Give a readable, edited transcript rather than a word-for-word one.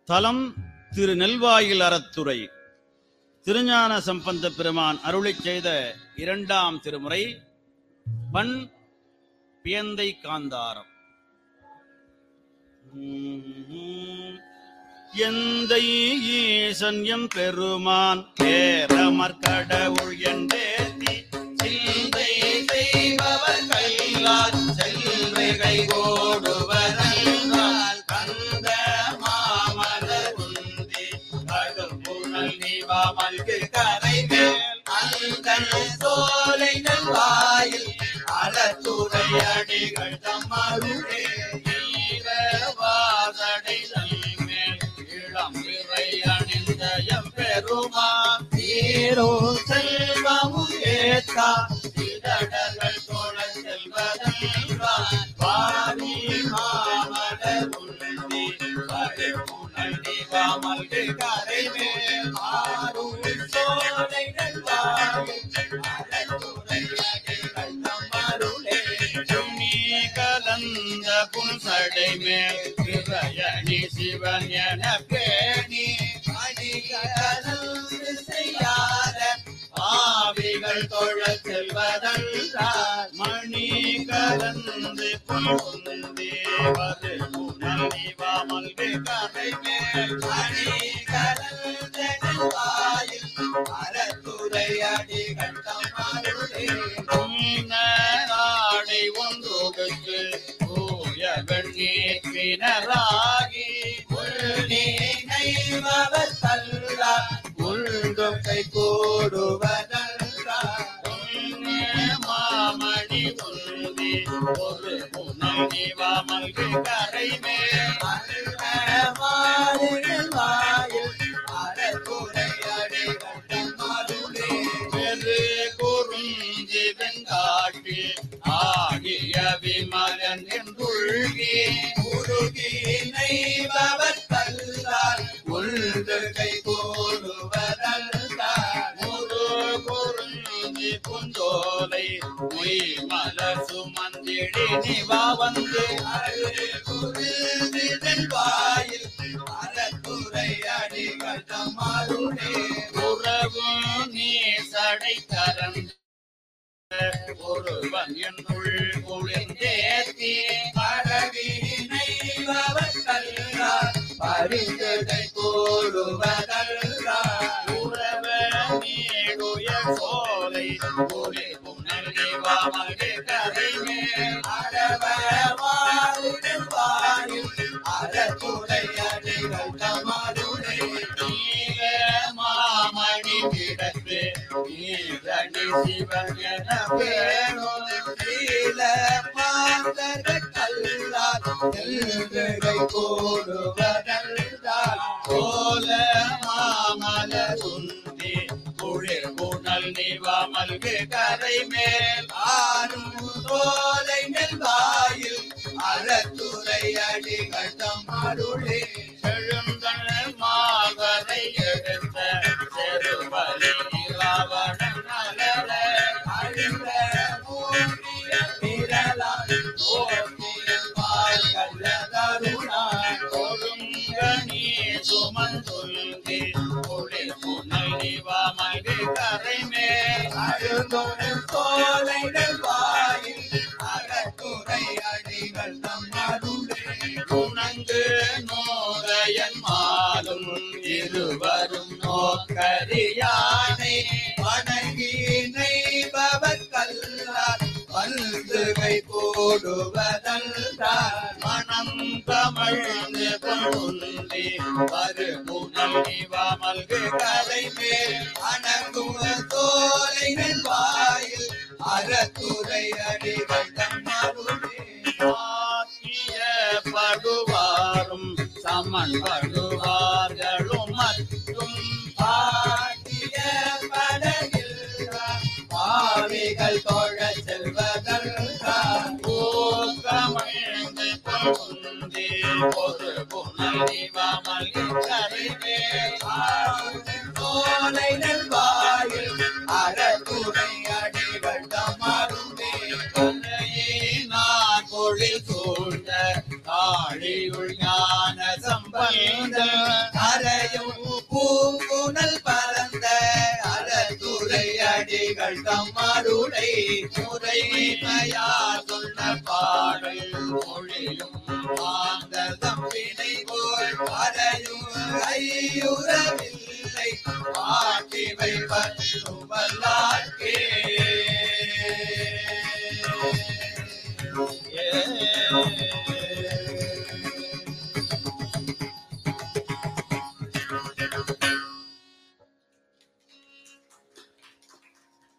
தலம் திரு நெல்வாயில் அறத்துறை. திருஞான சம்பந்த பெருமான் அருளிச் செய்த இரண்டாம் திருமுறை. பண் பியந்தை காந்தாரம். எந்தை ஈசன் எம் பெருமான் பேரமர்கடவுள் என்றேத்தி சிந்தை செய்பவர் கைலார் செல்வைகை கோடுவதென்றால் கந்த மாமலர் உந்தி கடும்புணல் நிவாமல்கு கரைமேல் அந்தன் சோலை நல்வாயில் அறத்துறை அடிகள் தம்மருளே வாசடை தன்மேல் இளம் விரை அணிந்த எம் பெருமான் தீரோ செல்வமும் ஏற்றா இதடர்கள் தோழ செல்வதென்றான் பாரி மாமலர் உந்தி கடும்புணல் நிவாமல்கு கரைமேல் ஆரும் சோலை நல்வாயில் அறத்துறை அடிகள் தம்மருளே கலந்த புன்சடை மேல் திரையணி சிவன் என பேணி அடிகலந்து செய்யாத ஆவிகள் தொழ செல்வதென்றார் மணி கலந்து புன்தி வது புனல் நிவாமல்கு கரை மேல் மணி கலந்த வாயில் அறத்துறை அடிகள் தம்மருளே நாடை ஒன்றோடுக்கு தூய வெண்ணீராகி உள்ளினைவர் தல்லார் உள்கை கூடுவதல்லார் மாமணி உந்தி ஒரு புனல் நிவாமல்கு கரை மேல் வாயில் அறத்துறை அடிகள் தம்மருளே பெரு குறுஞ்சி வெங்காட்டி ஆகிய விமலன் என்றுள்கி உருகி நைபவர் தல்லார் உள்கை கூடுவதல்லார் முரு குறுஞ்சி புஞ்சோலை மொய் மலர் சுமந்திடி நிவா வந்து வாயில் அறத்துறை அடிகள் தம்மருளே உறவு நீ சடை கரந்த ஒருவன் என்னுள் குளிர்ந்தேத்தி பரவினைவர் கல்லார் பரிந்ததை கூடுவதல்லார் உறவ நீடுய சோலை ஒரே புனல் நிவாமல்கு கரை மேல் அறவ வாழுடன் வாயில் அறத்துறை அடிகள் தம்மருளே நீல மாமணி கிடத்து நீரணி சிவன் என பேணும் நீல மாந்தர்கள் கல்லார் செல்வகை கூடுவதென்றால் கோல மாமலர் உந்தி குளிர் புனல் நிவாமல்கு கரை மேல் ஆரும் சோலை நல்வாயில் அறத்துறை அடிகள் தம்மருளே செழுந்தணல் மாகரை எடுத்த செருவலி ராவணன் நலர அழிந்த மூர்த்திய பிறலால் ஓர்த்திய பால் கல்லதருணான் ஒருங்கனி சுமந்துல்கி குளிர் புனல் நிவாமல்கு கரை மேல் அழுதொரு சோலை நல்வாயில் அறத்துறை அடிகள் தம்மருளே உணங்கு நோரையன் மாலும் இருவரும் நோக்கரியானை வணங்கி நைபவர் கல்லார் பல்துகை போடுவதல்லார் மனம் தமிழ்ந்து பொருந்தி வரு புனல் நிவாமல்கு கரை மேல் அணங்குவ சோலை நல்வாயில் அறத்துறை அடிகள் தம்மருளே படுவாரும் சமன் படுவார்களும் மற்றும் பாட்டிய படகில் பாவிகள் தொழ செல்வதற்கார் ஊக்கமிழ்ந்து பொருந்தி ஒரு புனல் நிவாமல்கு கரை மேல் சோலை நல்வாயில் அறத்துறை அடிகள் தம்மருளே நான் பொழில் சூழ்ந்த ஆழியுள் ஞான சம்ப பந்த அறையும் பூங்குனல் பறந்த அறத்துறை அடிகள் தம்மருளை முறைமையா சொன்ன பாடல் மொழியும் ஆந்த தம்பினை போல் அறையும் ஐயுற